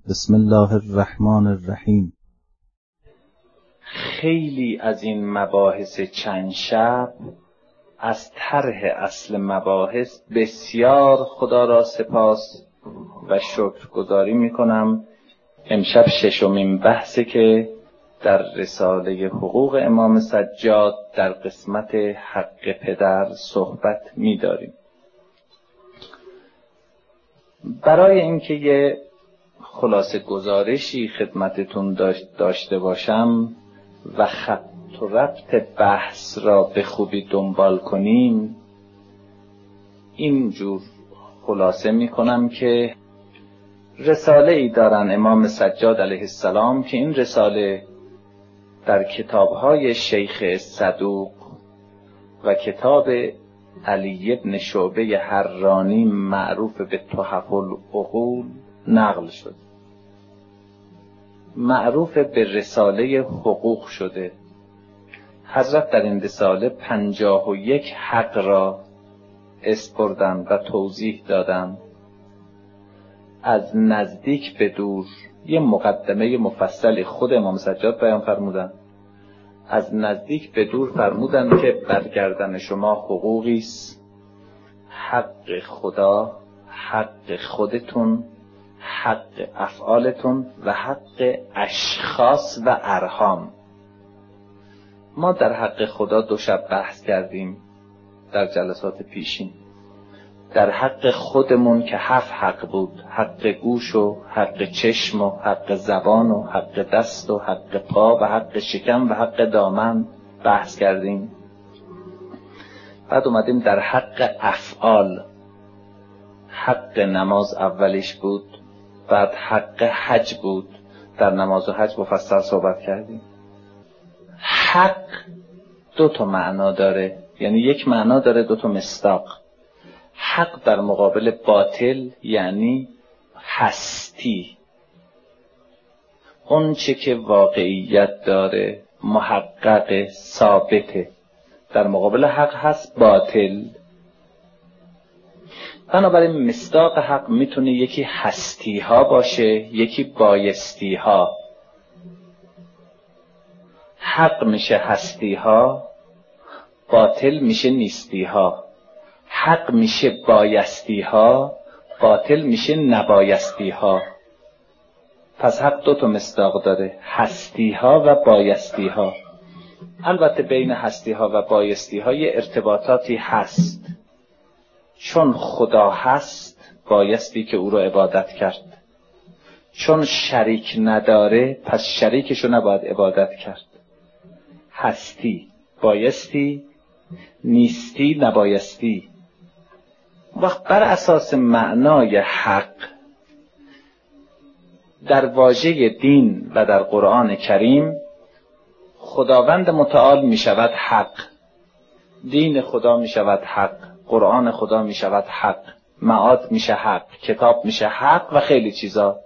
بسم الله الرحمن الرحیم. خیلی از این مباحث چند شب از طرح اصل مباحث بسیار خدا را سپاس و شکرگزاری میکنم. امشب ششمین بحثه که در رساله حقوق امام سجاد در قسمت حق پدر صحبت می‌داریم. برای اینکه یه خلاصه گزارشی خدمتتون داشته باشم و خط و ربط بحث را به خوبی دنبال کنیم، اینجور خلاصه می‌کنم که رساله ای دارن امام سجاد علیه السلام که این رساله در کتاب‌های شیخ صدوق و کتاب علی بن شعبه حرانی معروف به تحف العقول نقل شد، معروف به رساله حقوق شده. حضرت در این رساله 51 حق را اسپردن و توضیح دادن، از نزدیک به دور. یه مقدمه مفصلی خود امام سجاد بیان فرمودن، از نزدیک به دور فرمودن که برگردن شما حقوقی است، حق خدا، حق خودتون، حق افعالتون و حق اشخاص و ارحام. ما در حق خدا 2 شب بحث کردیم در جلسات پیشین. در حق خودمون که 7 حق بود، حق گوش و حق چشم و حق زبان و حق دست و حق پا و حق شکم و حق دامن بحث کردیم. بعد اومدیم در حق افعال، حق نماز اولیش بود، بعد حق حج بود، در نماز و حج مفصل صحبت کردیم. حق 2 معنا داره، یعنی یک معنا داره 2 مصداق. حق در مقابل باطل یعنی هستی، اون چه که واقعیت داره، محقق، ثابته. در مقابل حق هست باطل. بنابراین مصداق حق میتونه یکی هستی ها باشه، یکی بایستی ها. حق میشه هستی ها، باطل میشه نیستی ها. حق میشه بایستی ها، باطل میشه نبایستی ها. پس حق 2 مصداق داره، هستی ها و بایستی ها. البته بین هستی ها و بایستی ها یه ارتباطاتی هست. چون خدا هست بایستی که او رو عبادت کرد، چون شریک نداره پس شریکشو نباید عبادت کرد. هستی بایستی، نیستی نبایستی. وقت بر اساس معنای حق در واژه دین و در قرآن کریم خداوند متعال می شود حق، دین خدا می شود حق، قرآن خدا می شود حق، معاد میشه حق، کتاب میشه حق و خیلی چیزا.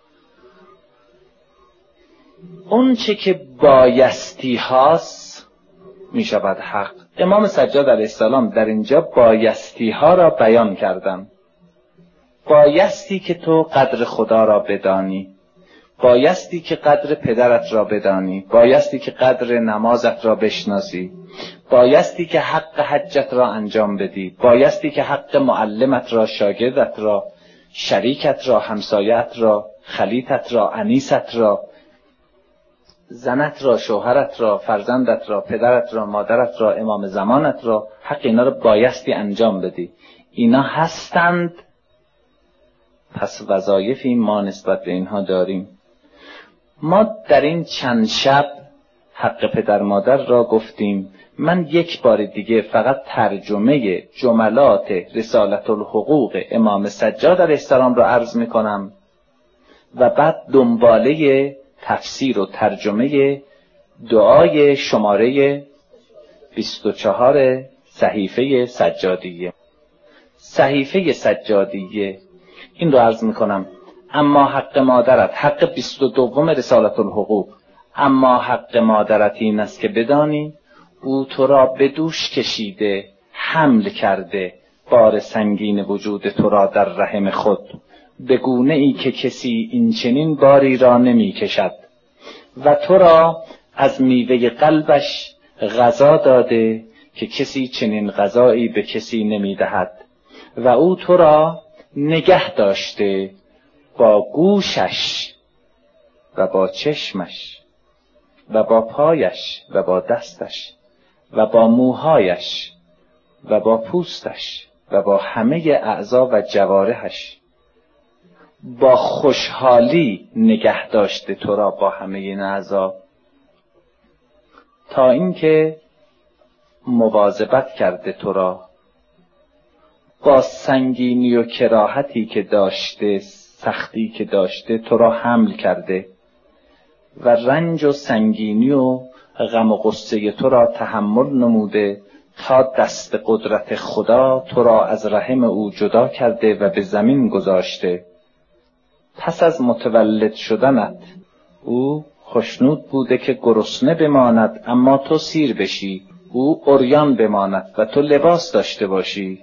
اون چه که بایستی هاست می شود حق. امام سجاد علیه السلام در اینجا بایستی ها را بیان کردن. بایستی که تو قدر خدا را بدانی، بایستی که قدر پدرت را بدانی، بایستی که قدر نمازت را بشناسی، بایستی که حق حجت را انجام بدی، بایستی که حق معلمت را، شاگردت را، شریکت را، همسایت را، خلیتت را، انیست را، زنت را، شوهرت را، فرزندت را، پدرت را، مادرت را، امام زمانت را، حق اینا را بایستی انجام بدی. اینا هستند، پس وظایفی ما نسبت به اینها داریم. ما در این چند شب حق پدر مادر را گفتیم. من یک بار دیگه فقط ترجمه جملات رسالة الحقوق امام سجاد علیه السلام را عرض میکنم و بعد دنباله تفسیر و ترجمه دعای شماره 24 صحیفه سجادیه. صحیفه سجادیه این رو عرض میکنم. اما حق مادرت، حق 22 رسالة الحقوق، اما حق مادرت این است که بدانی او تو را به دوش کشیده، حمل کرده، بار سنگین وجود تو را در رحم خود. به گونه ای که کسی این چنین باری را نمی کشد و تو را از میوه قلبش غذا داده که کسی چنین غذایی به کسی نمی دهد و او تو را نگه داشته با گوشش و با چشمش و با پایش و با دستش و با موهایش و با پوستش و با همه اعضا و جوارحش، با خوشحالی نگه داشته تو را با همه این اعضا، تا اینکه مواظبت کرده تو را با سنگینی و کراهتی که داشته، سختی که داشته تو را حمل کرده و رنج و سنگینی و غم و غصه تو را تحمل نموده تا دست قدرت خدا تو را از رحم او جدا کرده و به زمین گذاشته. پس از متولد شدنت او خوشنود بوده که گرسنه بماند اما تو سیر بشی، او عریان بماند و تو لباس داشته باشی،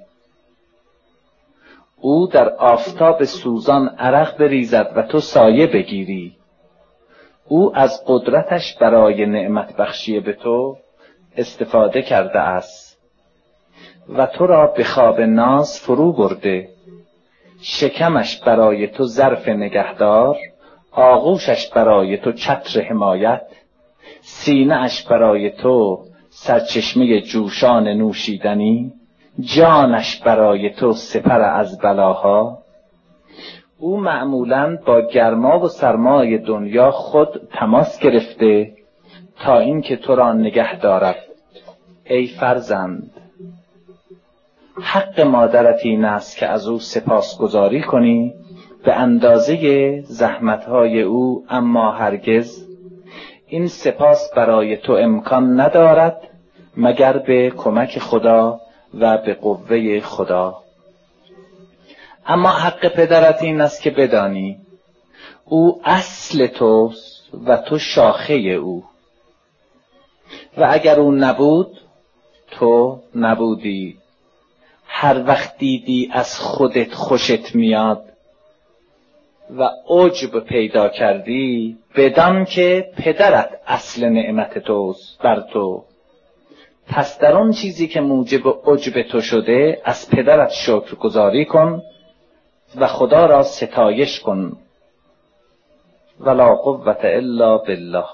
او در آفتاب سوزان عرق بریزد و تو سایه بگیری، او از قدرتش برای نعمت بخشی به تو استفاده کرده است و تو را به خواب ناز فرو برده، شکمش برای تو ظرف نگهدار، آغوشش برای تو چتر حمایت، سینه اش برای تو سرچشمه جوشان نوشیدنی، جانش برای تو سپر از بلاها. او معمولاً با گرما و سرمای دنیا خود تماس گرفته تا اینکه تو را نگه دارد. ای فرزند، حق مادرت این است که از او سپاسگزاری کنی به اندازه زحمتهای او، اما هرگز این سپاس برای تو امکان ندارد مگر به کمک خدا و به قوه خدا. اما حق پدرت این است که بدانی او اصل توست و تو شاخه او، و اگر او نبود تو نبودی. هر وقت دیدی از خودت خوشت میاد و عجب پیدا کردی، بدان که پدرت اصل نعمت توست بر تو. پس در اون چیزی که موجب عجب تو شده از پدرت شکرگزاری کن و خدا را ستایش کن. ولا قوة الا بالله.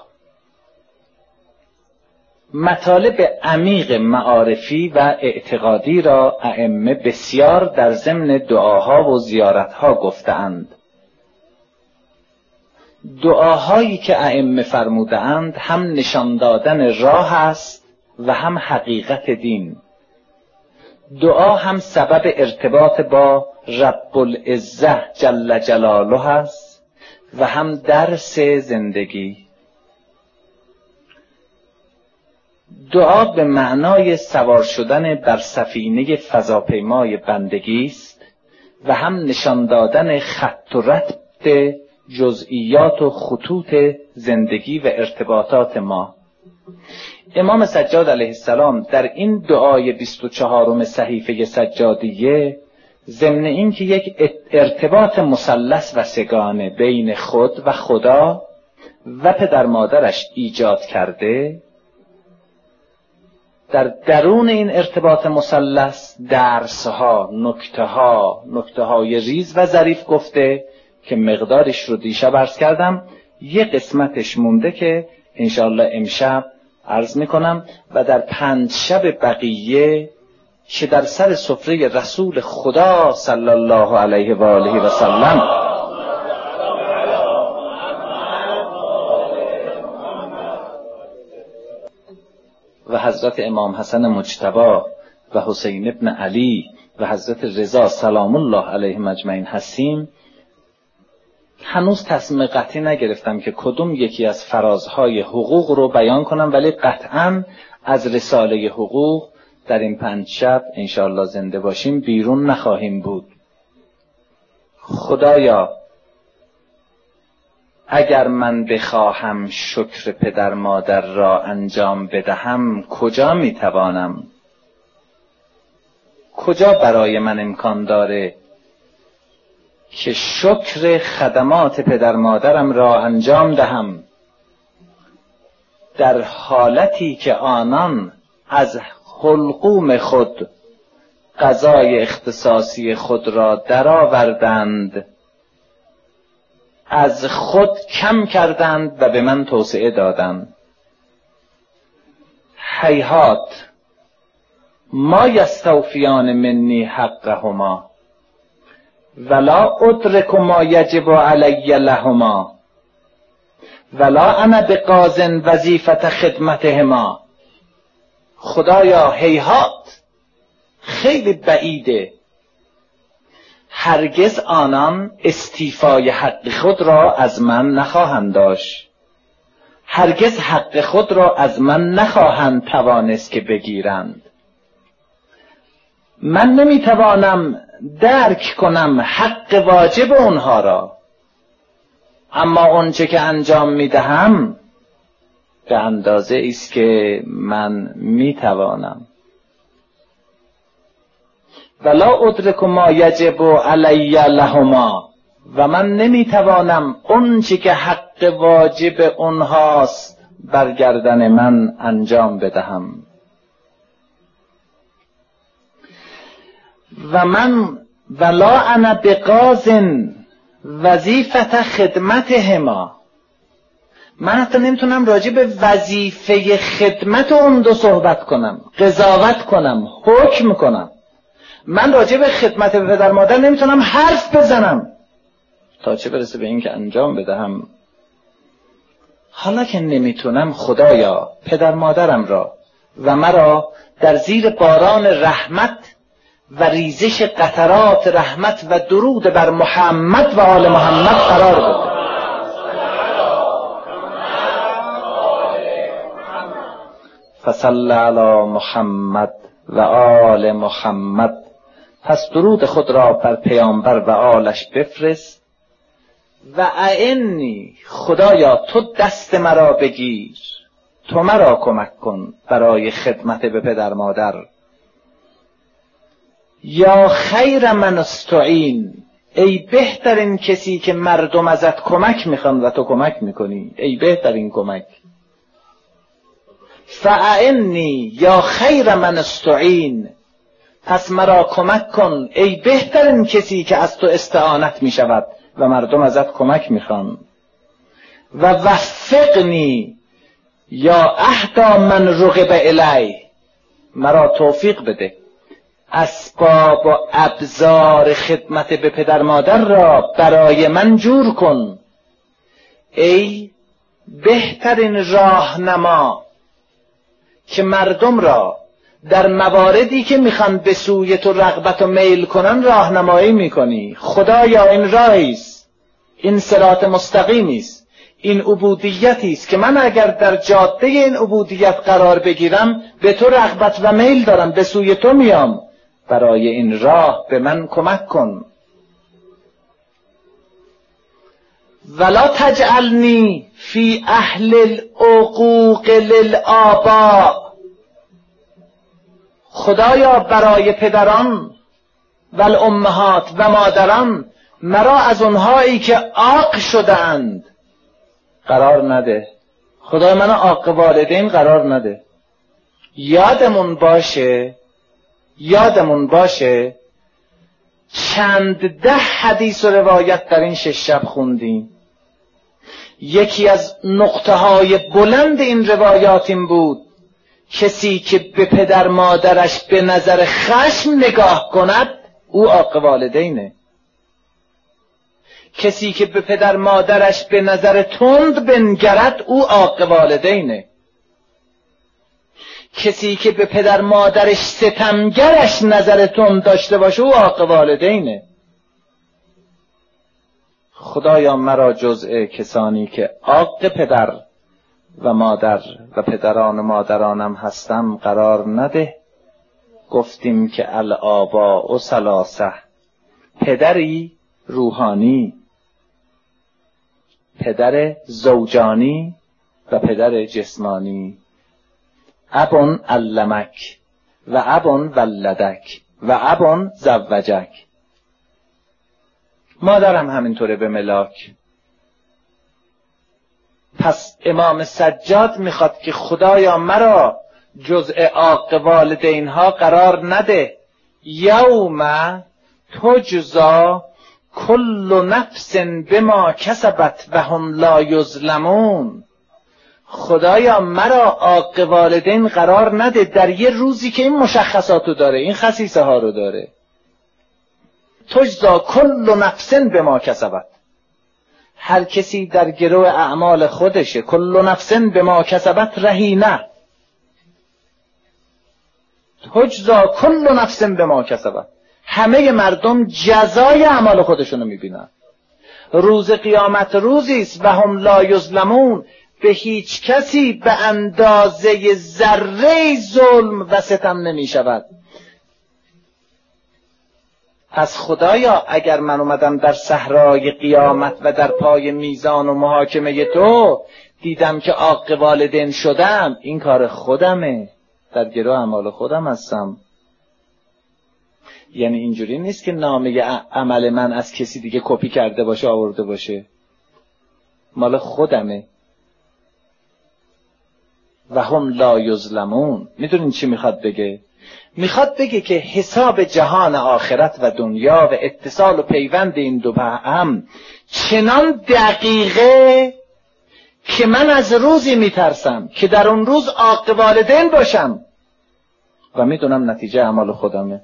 مطالب عمیق معارفی و اعتقادی را ائمه بسیار در ضمن دعاها و زیارتها گفتند. دعاهایی که ائمه فرمودند هم نشان دادن راه است و هم حقیقت دین. دعا هم سبب ارتباط با رب العزة جل جلاله است و هم درس زندگی. دعا به معنای سوار شدن بر سفینه فضاپیمای بندگی است و هم نشان دادن خط و ربط جزئیات و خطوط زندگی و ارتباطات ما. امام سجاد علیه السلام در این دعای 24 صحیفه سجادیه ضمن این که یک ارتباط مثلث و سگانه بین خود و خدا و پدر مادرش ایجاد کرده، در درون این ارتباط مثلث درسها، نکته‌های ریز و ظریف گفته که مقدارش رو دیشب عرض کردم. یه قسمتش مونده که انشاءالله امشب عرض میکنم و در 5 شب بقیه که در سر سفره رسول خدا صلی الله علیه و آله و سلم و حضرت امام حسن مجتبی و حسین ابن علی و حضرت رضا سلام الله علیهم اجمعین هستیم، هنوز تصمیم قطعی نگرفتم که کدوم یکی از فرازهای حقوق رو بیان کنم، ولی قطعاً از رساله حقوق در این 5 شب انشاءالله زنده باشیم بیرون نخواهیم بود. خدایا اگر من بخواهم شکر پدر مادر را انجام بدهم کجا میتوانم؟ کجا برای من امکان داره که شکر خدمات پدر مادرم را انجام دهم در حالتی که آنان از حلقوم خود غذای اختصاصی خود را درآوردند، از خود کم کردند و به من توسعه دادند. هیهات ما یستوفیان منی حقهما ولا ادرک ما یجب علی لهما ولا انا بقاض وظیفت خدمتهما. خدایا هیهات، خیلی بعیده، هرگز آنان استیفای حق خود را از من نخواهند داشت، هرگز حق خود را از من نخواهند توانست که بگیرند. من نمیتوانم درک کنم حق واجب اونها را، اما اونچه که انجام میدهم به اندازه است که من میتوانم. ولا ادرک ما یجب علی لهما، و من نمیتوانم اونچه که حق واجب اونهاست بر گردن من انجام بدهم. و من ولا انا بقاض وظیفت خدمتهما، من حتی نمیتونم راجع به وظیفه خدمت اون دو صحبت کنم، قضاوت کنم، حکم کنم. من راجع به خدمت به پدر مادر نمیتونم حرف بزنم تا چه برسه به این که انجام بدهم. حالا که نمیتونم، خدایا پدر مادرم را و مرا در زیر باران رحمت و ریزش قطرات رحمت و درود بر محمد و آل محمد قرار بده. فصل علی محمد و آل محمد. پس درود خود را بر پیامبر و آلش بفرست. و اعنی، خدایا تو دست مرا بگیر، تو مرا کمک کن برای خدمت به پدر مادر. یا خیر من استعین، ای بهترین کسی که مردم ازت کمک میخوان و تو کمک میکنی، ای بهترین کمک. فاعنی یا خیر من استعین، پس مرا کمک کن ای بهترین کسی که از تو استعانت میشود و مردم ازت کمک میخوان. و وفقنی یا اهدا من رغب الی، مرا توفیق بده اسباب و ابزار خدمت به پدر مادر را برای من جور کن، ای بهترین راهنما که مردم را در مواردی که میخوان به سوی تو رغبت و میل کنن راهنمایی میکنی. خدایا این راهی است، این صراط مستقیمی است، این عبودیتی است که من اگر در جاده این عبودیت قرار بگیرم به تو رغبت و میل دارم، به سوی تو میام، برای این راه به من کمک کن. ولا تجعلنی فی اهل العقوق للآباء، خدایا برای پدران و الامهات و مادران مرا از اونهایی که عاق شدند قرار نده. خدای منو عاق والدین قرار نده. یادمون باشه چند ده حدیث و روایت در این 6 شب خوندیم. یکی از نقطه های بلند این روایات این بود کسی که به پدر مادرش به نظر خشم نگاه کند او عاق والدینه. کسی که به پدر مادرش به نظر تند بنگرد او عاق والدینه. کسی که به پدر مادرش ستمگرش نظر تند داشته باشه او عاق والدینه. خدایا مرا جزء کسانی که عاق پدر و مادر و پدران و مادرانم هستم قرار نده. گفتیم که الآباء ثلاثه، پدری روحانی، پدر زوجانی و پدر جسمانی. ابن علمک و ابن ولدک و ابن زوجک. مادرم همینطوره به ملاک. پس امام سجاد میخواد که خدایا مرا جزء عاق والدینها قرار نده. یوم تجزا کل نفس بما کسبت و هم لا یظلمون. خدایا مرا عاق والدین قرار نده در یه روزی که این مشخصاتو داره، این خصیصه ها رو داره. تجزا کل نفس بما کسبت، هر کسی در گروه اعمال خودشه. کل نفس بما کسبت رهینه. تجزا کل نفس بما کسبت، همه مردم جزای اعمال خودشونو میبینن. روز قیامت روزی است و هم لا یظلمون، به هیچ کسی به اندازه ذره ظلم و ستم نمیشود. پس خدایا اگر من اومدم در صحرای قیامت و در پای میزان و محاکمه تو دیدم که عاق والدین شدم، این کار خودمه، در گروه اعمال خودم هستم. یعنی اینجوری نیست که نامه عمل من از کسی دیگه کپی کرده باشه آورده باشه، مال خودمه. و هم لا یظلمون. میدونین چی میخواد بگه؟ میخواد بگه که حساب جهان آخرت و دنیا و اتصال و پیوند این دو به هم چنان دقیقه که من از روزی میترسم که در اون روز عاق والدین باشم و میدونم نتیجه اعمال خودمه.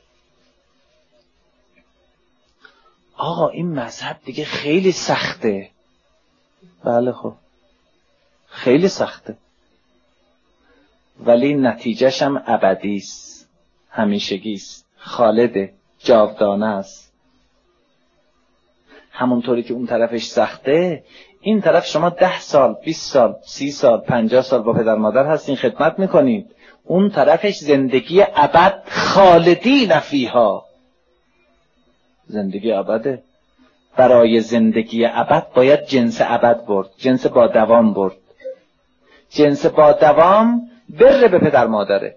آقا این مذهب دیگه خیلی سخته. بله خب خیلی سخته، ولی نتیجهش هم ابدی است، همیشگی است، خالده، جاودانه است. همونطوری که اون طرفش سخته، این طرف شما 10 سال 20 سال 30 سال 50 سال با پدر مادر هستین، خدمت میکنید، اون طرفش زندگی ابد، خالدین فیها، زندگی ابده. برای زندگی ابد باید جنس ابد برد، جنس با دوام برد. جنس با دوام بر به پدر مادره.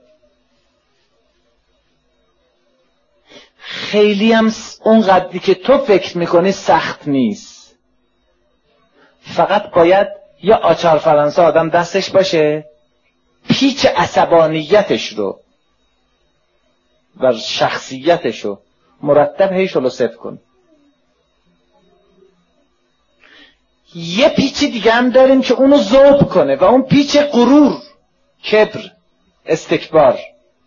خیلی هم اون قدری که تو فکر میکنی سخت نیست. فقط باید یه آچار فرانسه آدم دستش باشه، پیچ عصبانیتش رو و شخصیتش رو مرتب هی شلوست کن. یه پیچ دیگه هم داریم که اونو ذوب کنه و اون پیچ غرور، کبر، استکبار.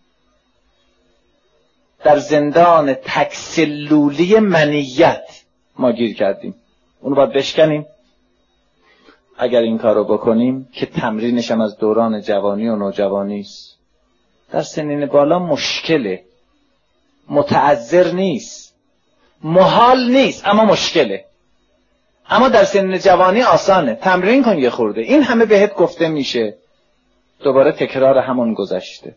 در زندان تکسلولی منیت ما گیر کردیم، اونو باید بشکنیم. اگر این کارو بکنیم که تمرینش هم از دوران جوانی و نوجوانی است. در سنین بالا مشکله، متعذر نیست، محال نیست، اما مشکله. اما در سن جوانی آسانه. تمرین کن یه خورده، این همه بهت گفته میشه، دوباره تکرار همون گذشته.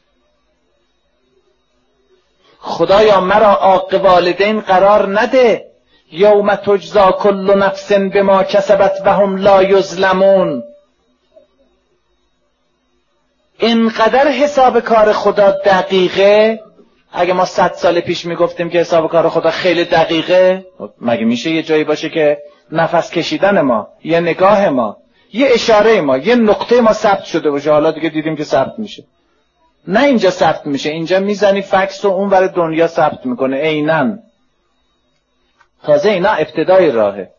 خدایا مرا عاق والدین قرار نده. یوم تجزا کل نفس بما کسبت و هم لا یظلمون. اینقدر حساب کار خدا دقیقه. اگه ما 100 سال پیش میگفتیم که حساب کار خدا خیلی دقیقه، مگه میشه یه جایی باشه که نفس کشیدن ما، یه نگاه ما، یه اشاره ما، یه نقطه ما ثبت شده باشه؟ حالا دیگه دیدیم که ثبت میشه. نه اینجا ثبت میشه، اینجا میزنی فکس و اون ور دنیا ثبت میکنه عیناً. تازه اینا ابتدای راهه.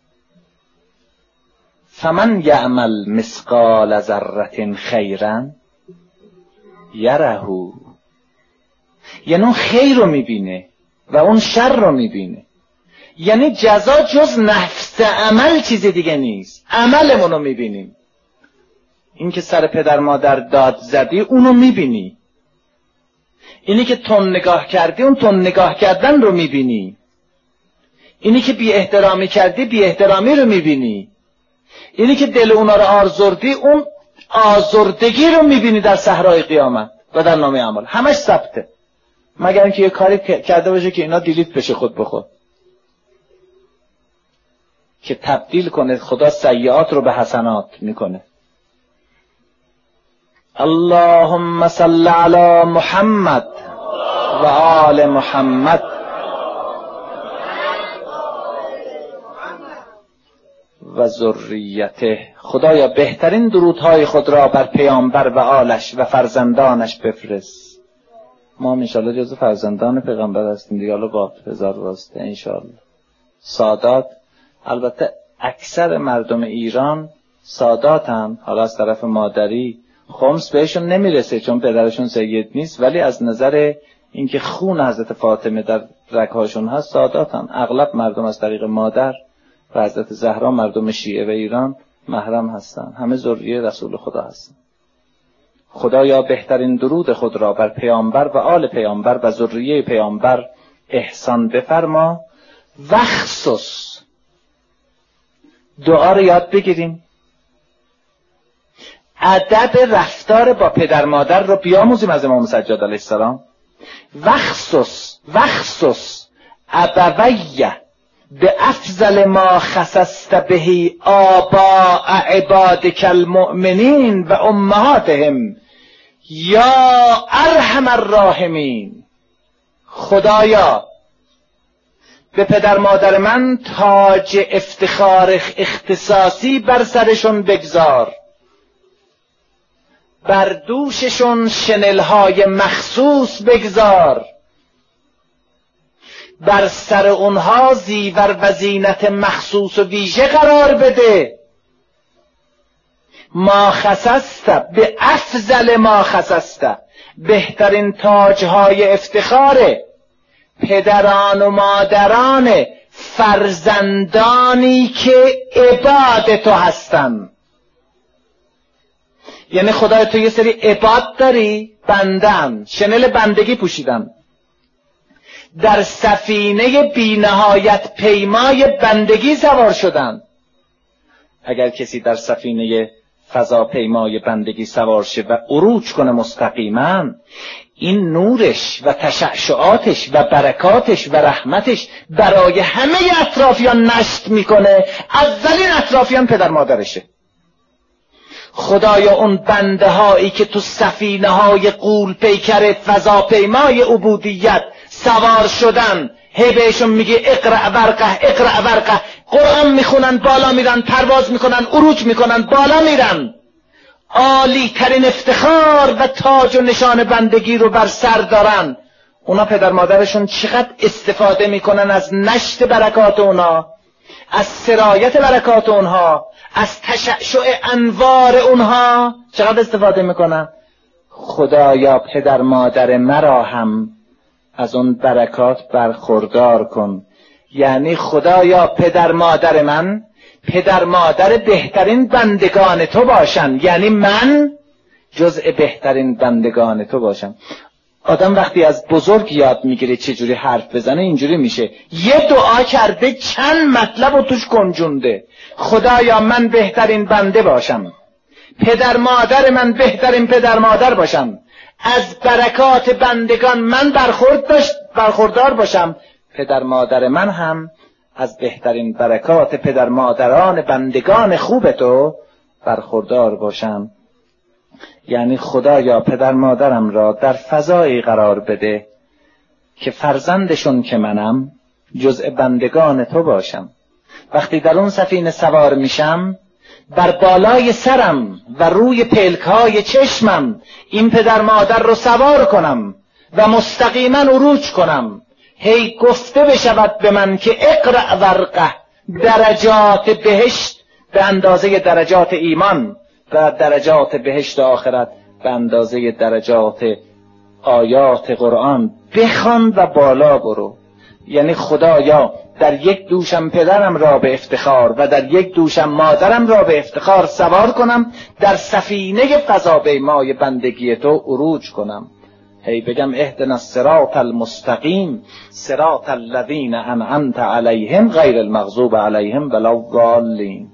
فمن یعمل مثقال ذره خیرا یره، یعنی اون خیر رو میبینه و اون شر رو میبینه. یعنی جزا جز نفس عمل چیز دیگه نیست، عملمون رو میبینیم. این که سر پدر مادر داد زدی اونو میبینی، اینی که تون نگاه کردی اون تون نگاه کردن رو میبینی، اینی که بی احترامی کردی بی احترامی رو میبینی، اینی که دل اونا رو آزردی اون آزردگی رو میبینی در صحرای قیامت و در نامه اعمال. همش ثبته، مگر اینکه یه کاری کرده باشه که اینا دیلیت بشه خود به خود، که تبدیل کنه خدا سیئات رو به حسنات میکنه. اللهم صل علی محمد و آل محمد. و ذریته. خدایا بهترین درودهای خود را بر پیامبر و آلش و فرزندانش بفرست. ما انشاءالله جز فرزندان پیغمبر هستیم دیگه، حالا با هزار واسطه انشاءالله. سادات، البته اکثر مردم ایران ساداتن، حالا از طرف مادری خمس بهشون نمیرسه چون پدرشون سید نیست، ولی از نظر اینکه خون حضرت فاطمه در رگ‌هاشون هست ساداتن. اغلب مردم از طریق مادر و حضرت زهرا مردم شیعه و ایران محرم هستن، همه ذریه رسول خدا هستن. خدایا بهترین درود خود را بر پیامبر و آل پیامبر و ذریه پیامبر احسان بفرما. وخصوص دعا رو یاد بگیریم، ادب رفتار با پدر مادر رو بیاموزیم از امام سجاد علیه السلام. وخصوص ابویه به افضل ما خصصت بهی آباء عبادک المؤمنین و امهاتهم یا ارحم الراحمین. خدایا به پدر مادر من تاج افتخار اختصاصی بر سرشون بگذار، بر دوششون شنلهای مخصوص بگذار، بر سر اونها زیور و زینت مخصوص و ویژه قرار بده. ما خصصت به افضل ما خصصت، بهترین تاجهای افتخار پدران و مادران فرزندانی که عباد تو هستن. یعنی خدای تو یه سری عباد داری، بندن، شنل بندگی پوشیدن، در سفینه بی نهایت پیمای بندگی سوار شدن. اگر کسی در سفینه فضاپیمای بندگی سوار شه و عروج کنه مستقیما، این نورش و تشعشعاتش و برکاتش و رحمتش برای همه اطرافیان نشت میکنه. اولین اطرافیان پدر مادرشه. خدایا اون بنده هایی که تو سفینه های غول پیکر فضاپیمای عبودیت سوار شدن، هی بهشون میگه اقرأ ورقه، قرآن میخونن، بالا میرن، پرواز میکنن، عروج میکنن، بالا میرن، عالی ترین افتخار و تاج و نشان بندگی رو بر سر دارن. اونا پدر مادرشون چقدر استفاده میکنن از نشت برکات اونا، از سرایت برکات اونها، از تشعشع انوار اونها چقدر استفاده میکنن. خدایا پدر مادر مرا هم از اون برکات برخوردار کن. یعنی خدایا پدر مادر من پدر مادر بهترین بندگان تو باشن، یعنی من جزء بهترین بندگان تو باشم. آدم وقتی از بزرگ یاد میگیره چجوری حرف بزنه اینجوری میشه. یه دعا کرده چند مطلب رو توش گنجونده. خدایا من بهترین بنده باشم، پدر مادر من بهترین پدر مادر باشم، از برکات بندگان من برخوردار باشم، پدر مادر من هم از بهترین برکات پدر مادران بندگان خوب تو برخوردار باشم. یعنی خدایا پدر مادرم را در فضایی قرار بده که فرزندشون که منم جزء بندگان تو باشم. وقتی در اون سفینه سوار میشم، بر بالای سرم و روی پلکهای چشمم این پدر مادر رو سوار کنم و مستقیما عروج کنم. هی گفته بشود به من که اقرأ ورقه، درجات بهشت به اندازه درجات ایمان و درجات بهشت آخرت به اندازه درجات آیات قرآن بخوان و بالا برو. یعنی خدایا در یک دوشم پدرم را به افتخار و در یک دوشم مادرم را به افتخار سوار کنم، در سفینه فضاپیمای بندگی تو عروج کنم. هی بگم اهدنا الصراط المستقیم صراط الذین انعمت علیهم غیر المغضوب علیهم ولا الضالین.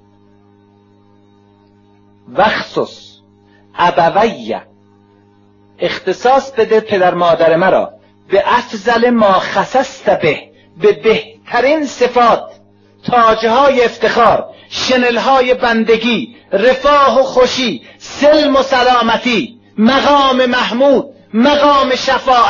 وخصوص ابویه، اختصاص بده پدر مادر مرا به افضل ما خصصت به بهترین صفات، تاجهای افتخار، شنلهای بندگی، رفاه و خوشی، سلم و سلامتی، مقام محمود، مقام شفاعت،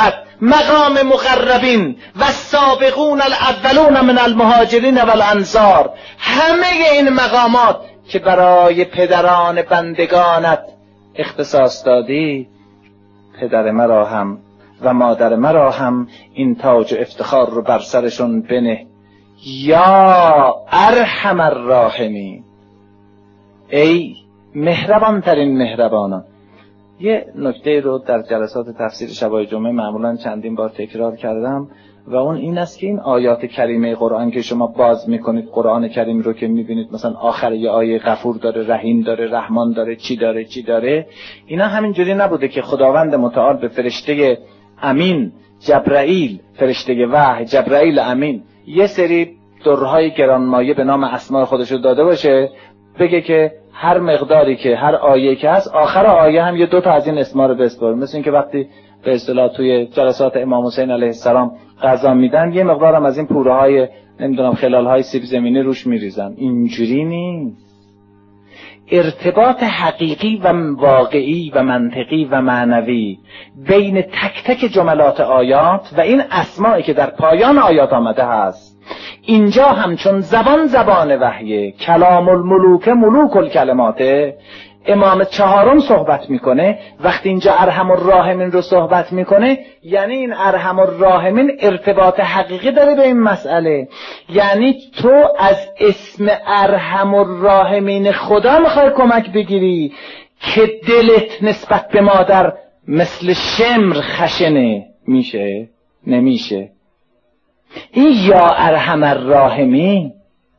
مقام مقربین و سابقون الاولون من المهاجرین و الانصار، همه این مقامات که برای پدران بندگانت اختصاص دادی، پدر مرا هم و مادر مرا هم این تاج و افتخار رو بر سرشون بنه یا ارحم الراحمین، ای مهربان ترین مهربانان. یه نکته رو در جلسات تفسیر شبای جمعه معمولا چندین بار تکرار کردم و اون این است که این آیات کریمه قرآن که شما باز میکنید، قرآن کریم رو که میبینید مثلا آخر یه آیه غفور داره، رحیم داره، رحمان داره، چی داره، اینا همینجوری نبوده که خداوند متعال به فرشته امین جبرائیل، فرشته وحی جبرائیل امین، یه سری درهای گرانمایه به نام اسماء خودشو داده باشه، بگه که هر مقداری که هر آیه که هست آخر آیه هم یه دوتا از این اسما رو بسپاره. مثل این که وقتی به اصطلاح توی جلسات امام حسین علیه السلام غذا میدن یه مقدار هم از این پوره های نمیدونم خلال های سیب زمینی روش میریزن. اینجوری نیست. ارتباط حقیقی و واقعی و منطقی و معنوی بین تک تک جملات آیات و این اسمایی که در پایان آیات آمده هست. اینجا همچون زبان وحیه، کلام الملوک ملوک الکلماته، امام چهارم صحبت میکنه. وقتی اینجا ارحم الراحمین رو صحبت میکنه یعنی این ارحم الراحمین ارتباط حقیقی داره به این مسئله. یعنی تو از اسم ارحم الراحمین خدا میخوای کمک بگیری که دلت نسبت به مادر مثل شمر خشنه. میشه؟ نمیشه. این یا ارحم الراحمین،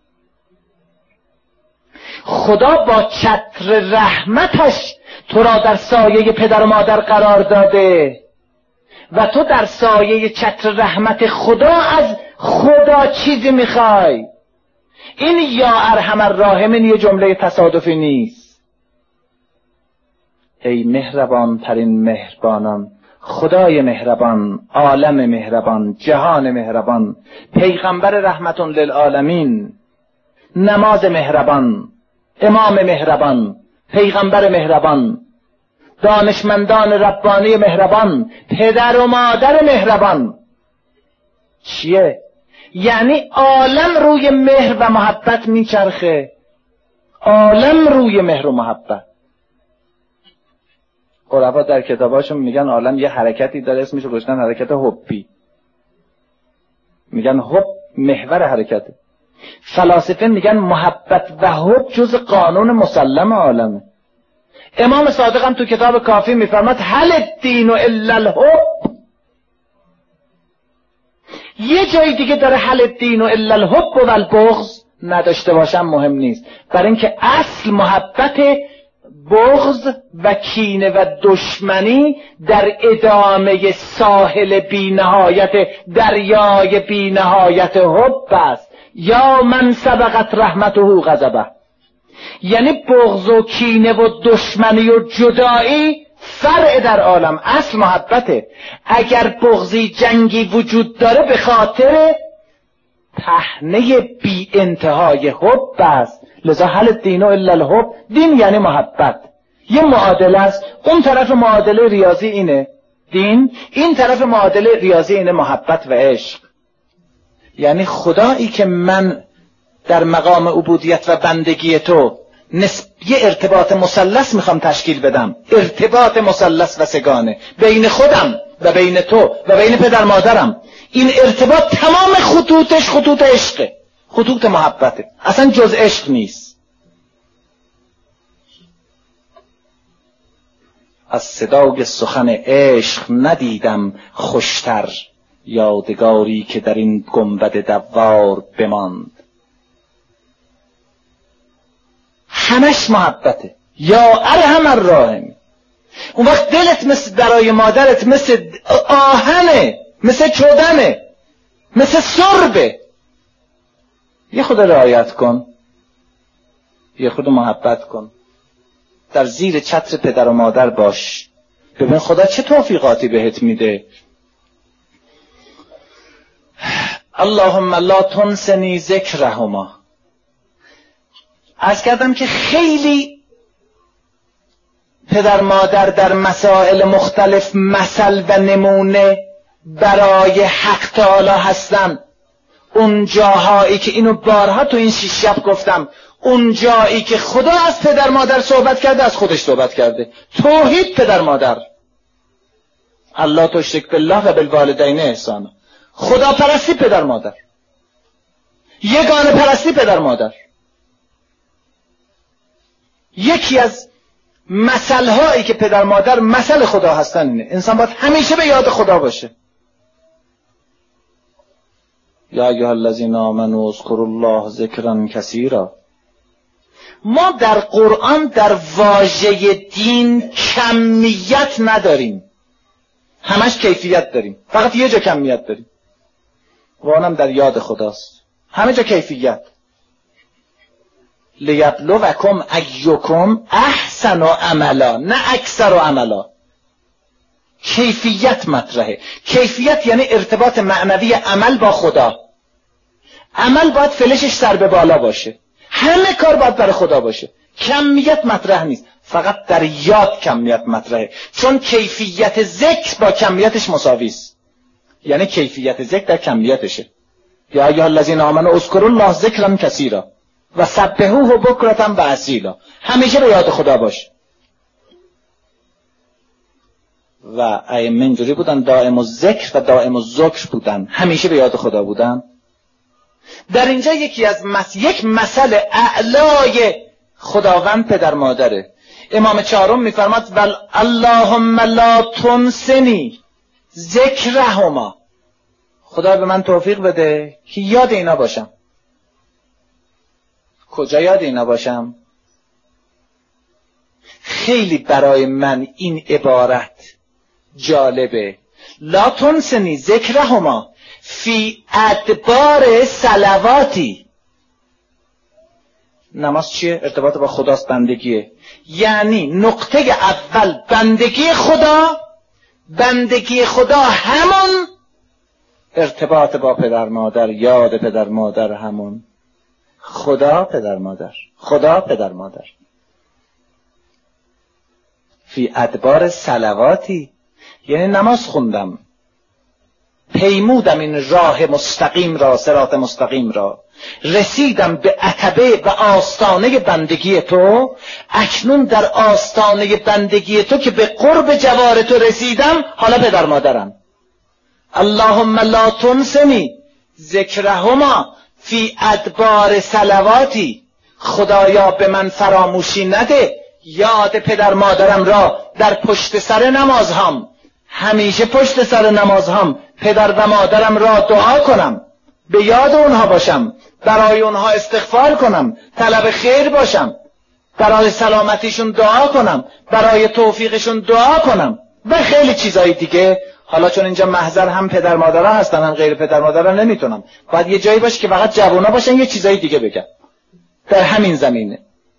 خدا با چتر رحمتش تو را در سایه پدر و مادر قرار داده و تو در سایه چتر رحمت خدا از خدا چیزی میخوای. این یا ارحم الراحمین یه جمله تصادفی نیست. ای مهربان ترین مهربانان، خدای مهربان، عالم مهربان، جهان مهربان، پیغمبر رحمتون للعالمین، نماز مهربان، امام مهربان، پیغمبر مهربان، دانشمندان ربانی مهربان، پدر و مادر مهربان. چیه؟ یعنی عالم روی مهر و محبت میچرخه. عالم روی مهر و محبت. عرفا در کتاباشون میگن عالم یه حرکتی داره اسمشو گذاشتن حرکت حبی. میگن حب محور حرکته. فلاسفه میگن محبت و حب جز قانون مسلم عالمه. امام صادق هم تو کتاب کافی میفرماد هل الدین الا الحب. یه جای دیگه داره هل الدین الا الحب و البغض، نداشته باشم مهم نیست، برای اینکه اصل محبت، بغض و کینه و دشمنی در ادامه ساحل بینهایت دریای بینهایت حب است. یا من سبقت رحمته غضبه، یعنی بغض و کینه و دشمنی و جدایی فرع در عالم، اصل محبته. اگر بغضی جنگی وجود داره به خاطر پهنه بی انتهای حب است. لذا هل الدین الا الحب، دین یعنی محبت. یه معادله است. اون طرف معادله ریاضی اینه دین، این طرف معادله ریاضی اینه محبت و عشق. یعنی خدایی که من در مقام عبودیت و بندگی تو یه ارتباط مثلث میخوام تشکیل بدم، ارتباط مثلث و سگانه بین خودم و بین تو و بین پدر مادرم. این ارتباط تمام خطوطش خطوط عشقه، خطوط محبته، اصلا جز عشق نیست. از صدای سخن عشق ندیدم خوشتر، یادگاری که در این گنبد دوار بماند. همش محبته. یا ارحم الراحمین. اون وقت دلت مثل برای مادرت مثل آهنه، مثل چودنه، مثل سربه. یه خود رعایت کن، یه خود محبت کن، در زیر چتر پدر و مادر باش، ببین خدا چه توفیقاتی بهت میده. اللهم لا تنسنی ذکرهما. عرض کردم که خیلی پدر مادر در مسائل مختلف مثل و نمونه برای حق تعالی هستن، اون جاهایی که اینو بارها تو این 6 شب گفتم، اون جایی که خدا از پدر مادر صحبت کرده از خودش صحبت کرده. توحید پدر مادر، الله تشرک بالله و بالوالدین احسانا، خدا پرستی پدر مادر، یگانه پرستی پدر مادر. یکی از مثل هایی که پدر مادر مثل خدا هستن اینه. انسان باید همیشه به یاد خدا باشه. یا ایها الذین آمنوا اذکروا الله ذکرا کثیرا. ما در قرآن در واژه دین کمیت نداریم، همش کیفیت داریم. فقط یه جا کمیت داریم و اونم در یاد خداست. همه جا کیفیت. لیبلوکم ایکم احسن عملا، نه اکثر عملا. کیفیت مطرحه. کیفیت یعنی ارتباط معنوی عمل با خدا. عمل باید فلشش سر به بالا باشه، همه کار باید برای خدا باشه. کمیت مطرح نیست، فقط در یاد کمیت مطرحه. چون کیفیت ذکر با کمیتش مساوی است. یعنی کیفیت ذکر در کمیتشه. یا ایها الذین آمنوا اذکروا الله ذکرا کثیرا و سبحوه بکرة و اصیلا. همیشه به یاد خدا باش. و ائمه اینجوری بودن، دائم الذکر و دائم الذکر بودن، همیشه به یاد خدا بودن. در اینجا یک مثل اعلای خداوند پدر مادره. امام چهارم میفرماد ول اللهم لا تنسنی ذکرهما. خدا به من توفیق بده که یاد اینا باشم. کجا یاد اینا باشم؟ خیلی برای من این عبارت جالبه. لا تنسنی ذکرهما فی ادبار صلواتی. نماز چیه؟ ارتباط با خداست، بندگیه. یعنی نقطه اول بندگی خدا، بندگی خدا همون ارتباط با پدر مادر، یاد پدر مادر همون خدا پدر مادر، خدا پدر مادر. فی ادبار صلواتی یعنی نماز خوندم، پیمودم این راه مستقیم را، صراط مستقیم را، رسیدم به عتبه و آستانه بندگی تو. اکنون در آستانه بندگی تو که به قرب جوار تو رسیدم، حالا پدر مادرم. اللهم لا تنسنی ذکرهما فی ادبار صلواتی. خدایا به من فراموشی نده یاد پدر مادرم را در پشت سر نمازهام. همیشه پشت سر نمازهام پدر و مادرم را دعا کنم، به یاد اونها باشم، برای اونها استغفار کنم، طلب خیر باشم، برای سلامتیشون دعا کنم، برای توفیقشون دعا کنم و خیلی چیزایی دیگه. حالا چون اینجا محضر هم پدر مادرها هستن هم غیر پدر مادرها، نمیتونم. باید یه جایی باشه که فقط جوونا باشن یه چیزایی دیگه بگم. در همین زمینه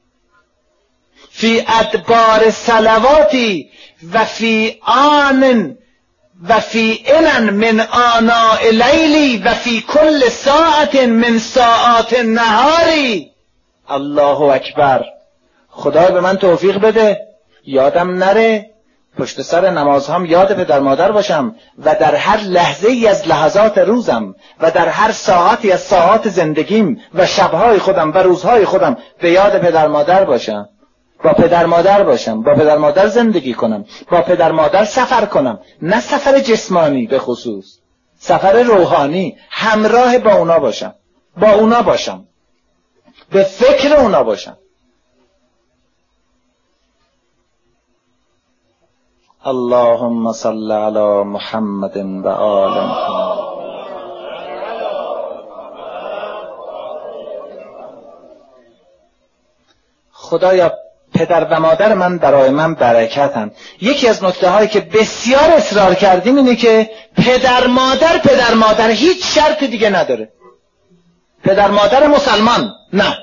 فی ادبار صلواتی و فی آن و فی انن من آناء لیلی و فی کل ساعت من ساعات نهاری. الله اکبر. خدا به من توفیق بده یادم نره پشت سر نمازهام یاد پدر مادر باشم و در هر لحظه ای از لحظات روزم و در هر ساعتی از ساعات زندگیم و شبهای خودم و روزهای خودم به یاد پدر مادر باشم، با پدر مادر باشم، با پدر مادر زندگی کنم، با پدر مادر سفر کنم. نه سفر جسمانی به خصوص، سفر روحانی. همراه با اونا باشم، با اونا باشم، به فکر اونا باشم. اللهم صل علی محمد و آل محمد. خدایا پدر و مادر من برای من برکتن. یکی از نکته هایی که بسیار اصرار کردیم اینه که پدر مادر هیچ شرط دیگه نداره. پدر مادر مسلمان نه،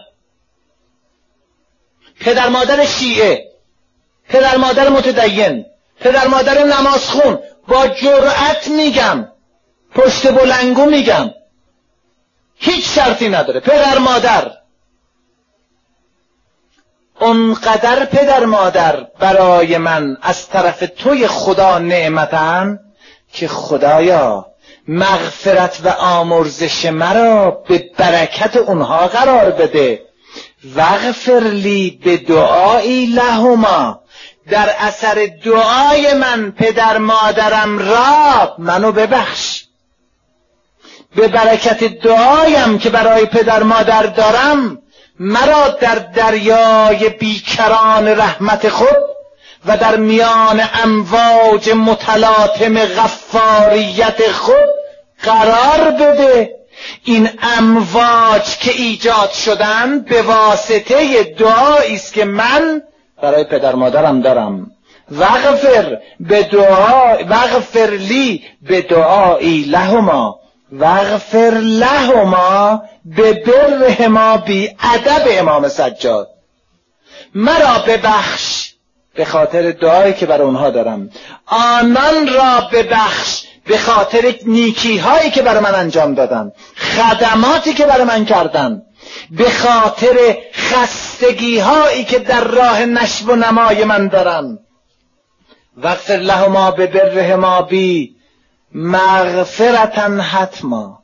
پدر مادر شیعه، پدر مادر متدین، پدر مادر نمازخون، با جرأت میگم، پشت بلنگو میگم، هیچ شرطی نداره. پدر مادر اونقدر پدر مادر برای من از طرف توی خدا نعمتن که خدایا مغفرت و آمرزش مرا به برکت اونها قرار بده. واغفر لی به دعایی لهما، در اثر دعای من پدر مادرم را منو ببخش. به برکت دعایم که برای پدر مادر دارم مرا در دریای بیکران رحمت خود و در میان امواج متلاطم غفاریت خود قرار بده. این امواج که ایجاد شدن به واسطه دعایی است که من برای پدر مادرم دارم. واغفر لی به دعایی لهما واغفر لهما به برهما، بی ادب امام سجاد. مرا ببخش به خاطر دعایی که برای اونها دارم، آنان را ببخش به خاطر نیکی هایی که برای من انجام دادن، خدماتی که برای من کردن، به خاطر خستگی هایی که در راه نشو و نمای من دارن. واغفر لهما به برهما بی مغفرتن حتما،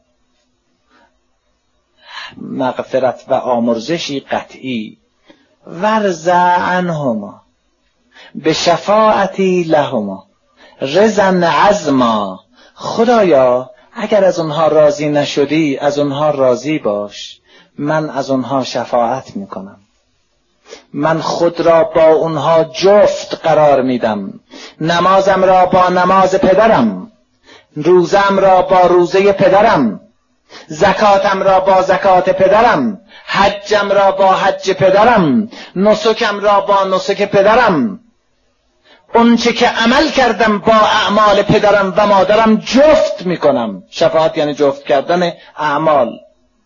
مغفرت و آمرزشی قطعی. ورضا عنهما به شفاعتی لهما رضا عظما، خدایا اگر از اونها راضی نشدی از اونها راضی باش، من از اونها شفاعت میکنم، من خود را با اونها جفت قرار میدم، نمازم را با نماز پدرم، روزم را با روزه پدرم، زکاتم را با زکات پدرم، حجم را با حج پدرم، نسکم را با نسک پدرم. اون چه که عمل کردم با اعمال پدرم و مادرم جفت میکنم. شفاعت یعنی جفت کردن اعمال.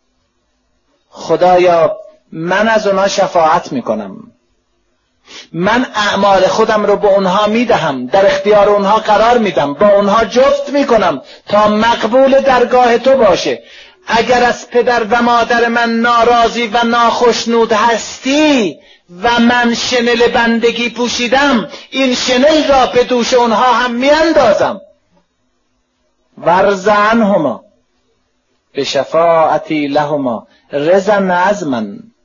خدایا من از اونها شفاعت میکنم، من اعمال خودم رو به اونها میدهم، در اختیار اونها قرار میدم، با اونها جفت میکنم تا مقبول درگاه تو باشه. اگر از پدر و مادر من ناراضی و ناخشنود هستی و من شنل بندگی پوشیدم، این شنل را به دوش اونها هم میاندازم. ورضا عنهما به شفاعتی لهما رضا عظما،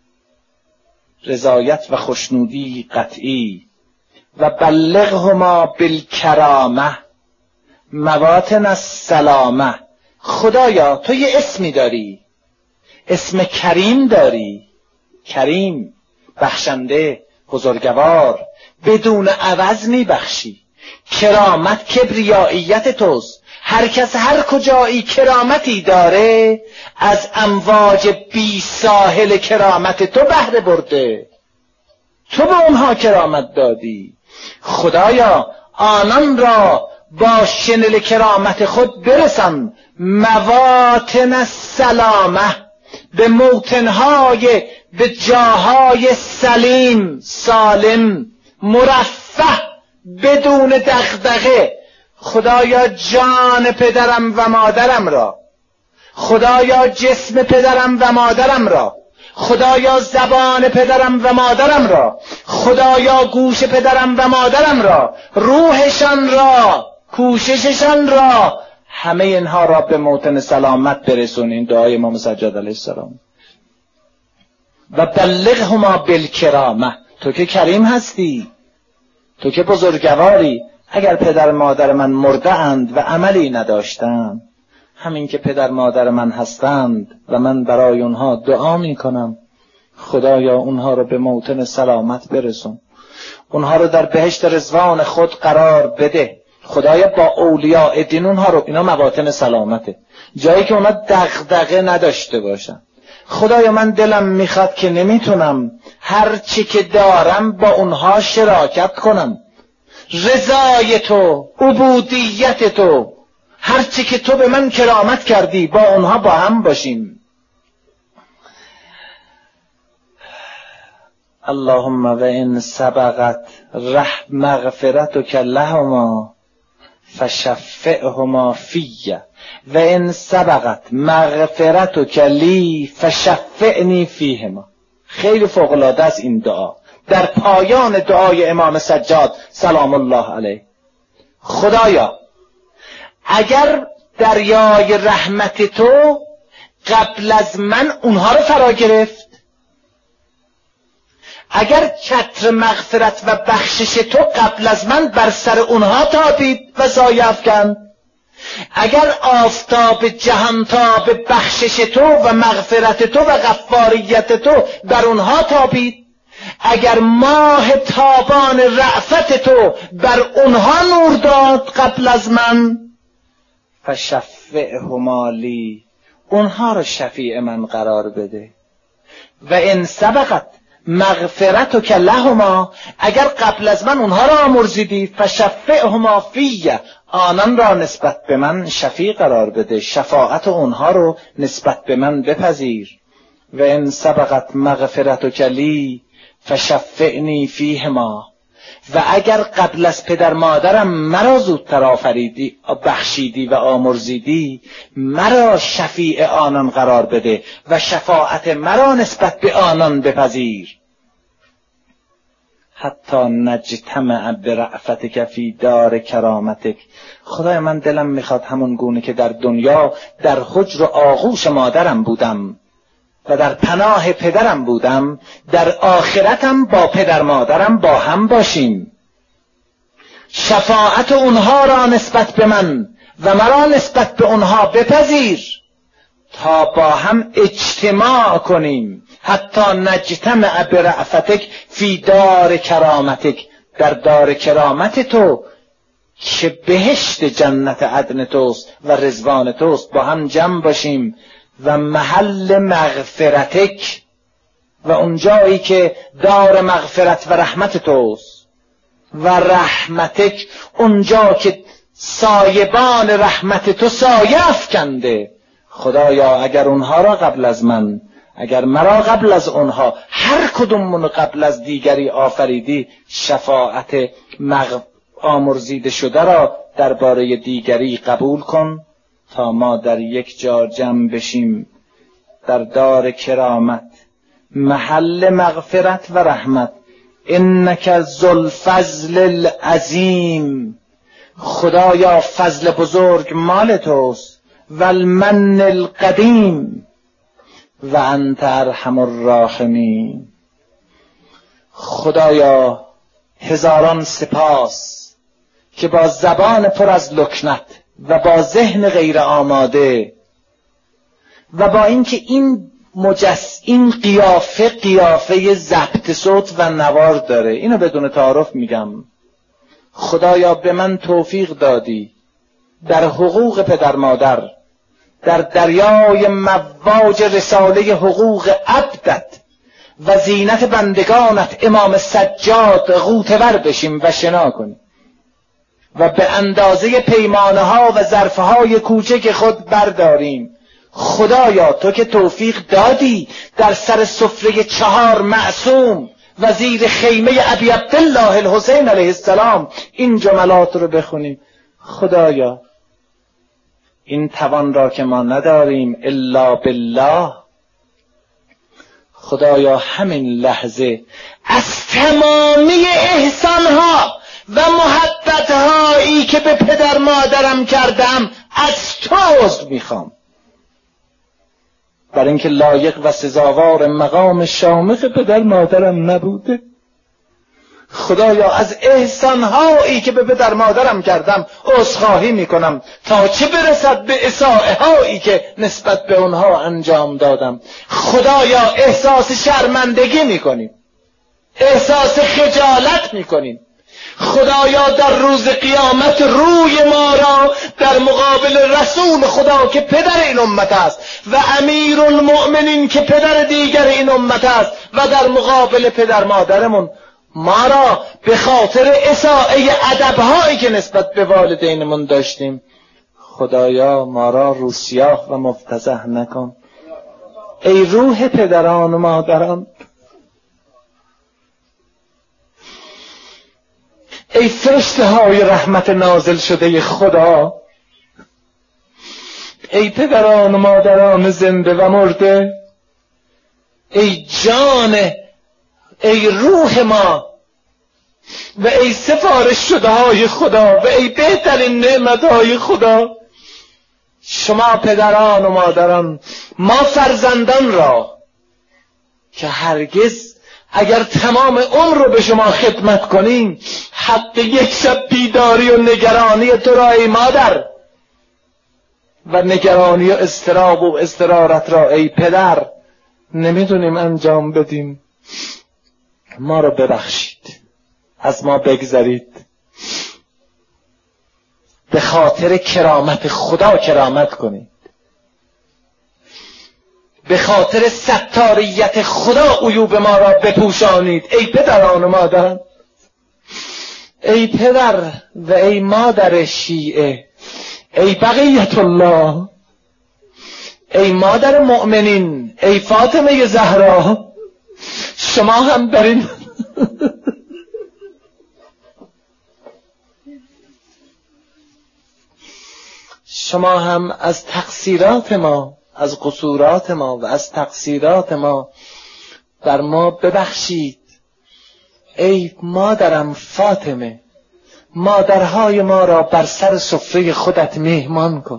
رضایت و خوشنودی قطعی. و بلغهما بالکرامه مواطن السلامه، خدایا تو یه اسمی داری، اسم کریم داری، کریم بخشنده بزرگوار، بدون عوض میبخشی. کرامت کبریاییت توست، هر کس هر کجایی کرامتی داره از امواج بی ساحل کرامت تو بهره برده، تو به اونها کرامت دادی. خدایا آنان را با شنل کرامت خود برسان مواطن السلامه، به موطنهای به جاهای سلیم سالم مرفه بدون دغدغه. خدایا جان پدرم و مادرم را، خدایا جسم پدرم و مادرم را، خدایا زبان پدرم و مادرم را، خدایا گوش پدرم و مادرم را، روحشان را، کوشششان را، همه اینها را به موطن سلامت برسونین. دعای امام سجاد علیه السلام. و بلغهما بالکرامه، تو که کریم هستی، تو که بزرگواری. اگر پدر مادر من مرده اند و عملی نداشتند، همین که پدر مادر من هستند و من برای اونها دعا می کنم، خدایا اونها رو به موطن سلامت برسون، اونها رو در بهشت رضوان خود قرار بده. خدایا با اولیاء دین اونها رو، اینا مواطن سلامته، جایی که اونا دغدغه نداشته باشن. خدایا من دلم میخواد که نمیتونم هر چی که دارم با اونها شراکت کنم، رضای تو، عبودیت تو، هر چی که تو به من کرامت کردی با اونها با هم باشیم. اللهم و ان سبقت مغفرتک لهما فشفعهما فی و ان سبقت مغفرتک لی فشفعنی فیهما. خیلی فوق العاده است این دعا در پایان دعای امام سجاد سلام الله علیه. خدایا اگر دریای رحمت تو قبل از من اونها رو فرا گرفت، اگر چتر مغفرت و بخشش تو قبل از من بر سر اونها تابید و سایه افکند، اگر آفتاب جهانتاب بخشش تو و مغفرت تو و غفاریت تو بر اونها تابید، اگر ماه تابان رأفت تو بر اونها نور داد قبل از من، فشفعهما لی، اونها رو شفیع من قرار بده. و ان سبقت مغفرتک لهما، اگر قبل از من اونها را آمرزیدی، فشفعهما فی، آنان را نسبت به من شفیع قرار بده، شفاعت اونها رو نسبت به من بپذیر. و ان سبقت مغفرتک لی فشفعنی فیهما، و اگر قبل از پدر مادرم مرا زودتر آفریدی، بخشیدی و آمرزیدی، مرا شفیع آنان قرار بده و شفاعت مرا نسبت به آنان بپذیر. حتی نجتمع برأفتک فی دار کرامتک، خدای من دلم میخواد همون گونه که در دنیا در حجر و آغوش مادرم بودم و در پناه پدرم بودم، در آخرتم با پدر مادرم با هم باشیم. شفاعت اونها را نسبت به من و مرا نسبت به اونها بپذیر تا با هم اجتماع کنیم. حتی نجتمع برأفتک فی دار کرامتک، در دار کرامت تو که بهشت جنت عدن توست و رضوان توست با هم جمع باشیم. و محل مغفرتک، و اونجایی که دار مغفرت و رحمت توست، و رحمتک، اونجا که سایبان رحمت تو سایه افکنده. خدایا اگر اونها را قبل از من، اگر مرا قبل از اونها، هر کدومون قبل از دیگری آفریدی، شفاعت آمرزیده شده را درباره دیگری قبول کن تا ما در یک جا جمع بشیم در دار کرامت، محل مغفرت و رحمت. انک ذوالفضل العظیم، خدایا فضل بزرگ مال توست، و المن القدیم، و انت ارحم الراحمین. خدایا هزاران سپاس که با زبان پر از لکنت و با ذهن غیر آماده و با اینکه این قیافه ضبط صوت و نوار داره، اینو بدون تعارف میگم، خدایا به من توفیق دادی در حقوق پدر مادر، در دریای مواج رساله حقوق عبدت و زینت بندگانت امام سجاد غوطه‌ور بشیم و شنا کنیم و به اندازه پیمانه ها و ظرفه های کوچک خود برداریم. خدایا تو که توفیق دادی در سر سفره 4 معصوم و زیر خیمه ابی عبدالله الحسین علیه السلام این جملات رو بخونیم. خدایا این توان را که ما نداریم الا بالله، خدایا همین لحظه از تمامی احسانها و محبتهایی که به پدر مادرم کردم از تو عذر میخوام، برای اینکه لایق و سزاوار مقام شامخ پدر مادرم نبوده. خدایا از احسانهایی که به پدر مادرم کردم عذرخواهی میکنم تا چه برسد به اساءه هایی که نسبت به اونها انجام دادم. خدایا احساس شرمندگی میکنیم، احساس خجالت میکنیم. خدایا در روز قیامت روی ما را در مقابل رسول خدا که پدر این امت است و امیر المؤمنین که پدر دیگر این امت است و در مقابل پدر مادرمون، ما را به خاطر اساءه ادب‌هایی که نسبت به والدینمون داشتیم، خدایا ما را روسیاه و مفتضح نکن. ای روح پدران و مادران، ای فرشته های رحمت نازل شده خدا، ای پدران و مادران زنده و مرده، ای جان، ای روح ما و ای سفارش شده های خدا و ای بهترین نعمت های خدا، شما پدران و مادران، ما فرزندان را که هرگز اگر تمام عمر رو به شما خدمت کنیم حق یک شب بیداری و نگرانی تو را ای مادر و نگرانی و اضطراب و اضطرارت را ای پدر نمیدونیم انجام بدیم. ما را ببخشید، از ما بگذرید، به خاطر کرامت خدا کرامت کنید، به خاطر ستاریت خدا عیوب ما را بپوشانید. ای پدران و مادران، ای پدر و ای مادر شیعه، ای بقیت الله، ای مادر مؤمنین، ای فاطمه زهرا، شما هم برین شما هم از تقصیرات ما، از قصورات ما و از تقصیرات ما بر ما ببخشید. ای مادرم فاطمه، مادرهای ما را بر سر سفره خودت میهمان کن.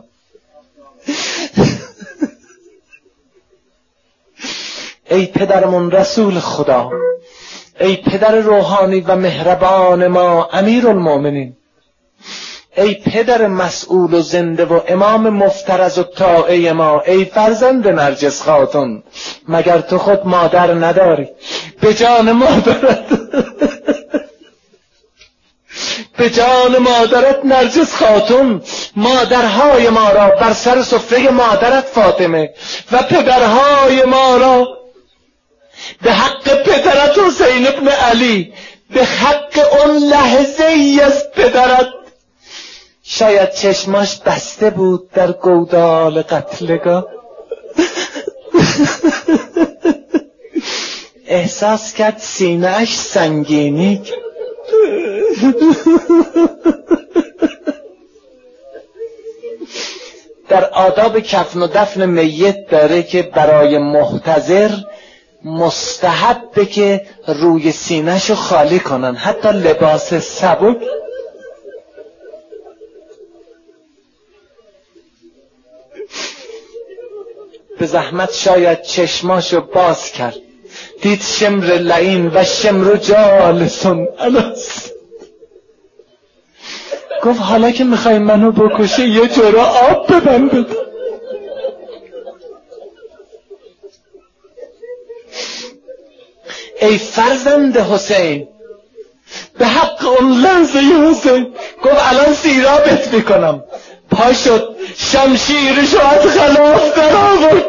ای پدرمون رسول خدا، ای پدر روحانی و مهربان ما امیرالمؤمنین، ای پدر مسئول و زنده و امام مفترض و طاعه ما، ای فرزند نرجس خاتون، مگر تو خود مادر نداری؟ به جان مادرت به جان مادرت نرجس خاتون، مادرهای ما را بر سر سفره مادرت فاطمه و پدرهای ما را به حق پدرت حسین ابن علی، به حق اون لحظه ای از پدرت شاید چشماش بسته بود در گودال قتلگاه، احساس کرد سینه‌اش سنگینی کرد. در آداب کفن و دفن میت داره که برای محتضر مستحبه که روی سینه‌شو خالی کنن، حتی لباس سبک. به زحمت شاید چشماشو باز کرد، دید شمر لعین و شمر جالسون الاس. گفت حالا که میخوای منو بکشی یه جورا آب ببن بده. ای فرزند حسین، به حق اون لحظه حسین، گفت الان سیرابت میکنم. پا شد شمشیرشو از خلاف در آورد.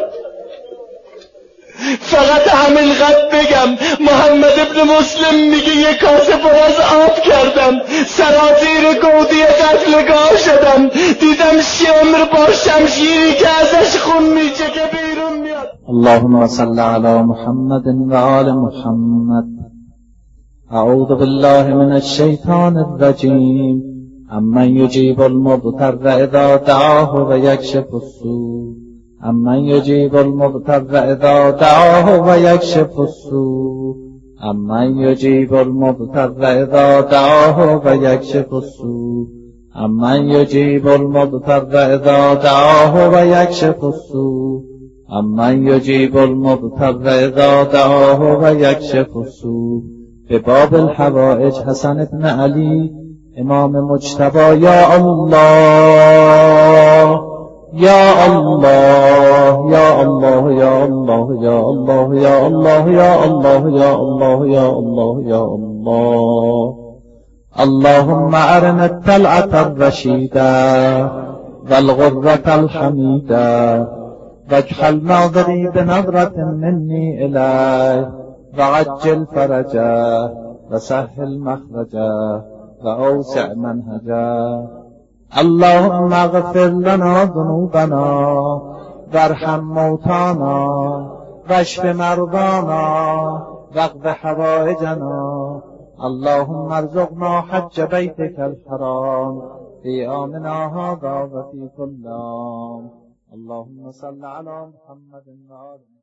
فقط همینقدر بگم، محمد ابن مسلم میگه یک کاسه پر از آب کردم، سرازیر گودی قتلگاه شدم، دیدم شمر با شمشیری که ازش خون میچه که بیرون میاد. اللهم صل علی محمد و آل محمد. اعوذ بالله من الشیطان الرجیم. امن یجیب المضطر اذا دعاه و یکشف السوء. امن یجیب المضطر اذا دعاه و یکشف السوء. امن یجیب المضطر اذا دعاه و یکشف السوء. امن یجیب المضطر اذا دعاه و یکشف السوء. امن یجیب المضطر اذا دعاه و یکشف السوء. به باب الحوائج حسن ابن علی امام مجتبی. یا الله یا الله یا الله یا الله یا الله یا الله یا الله یا الله یا الله یا الله. اللهم ارنا الطلعة الرشيدة والغرة الحميدة واجعل ناظري بنظرة مني إليه وعجل فرجه وسهل مخرجه وأوسع منهجه. اللهم اغفر لنا ذنوبنا وارحم موتانا واشف مرضانا واقض حوائجنا. اللهم ارزقنا حج بيتك الحرام في عامنا هذا وفي كل عام. اللهم صل على محمد وآل